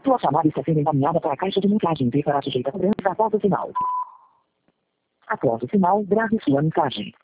Sua chamada está sendo encaminhada para a caixa de mensagem e será sujeita a cobrança após o sinal. Após o sinal, grave sua mensagem.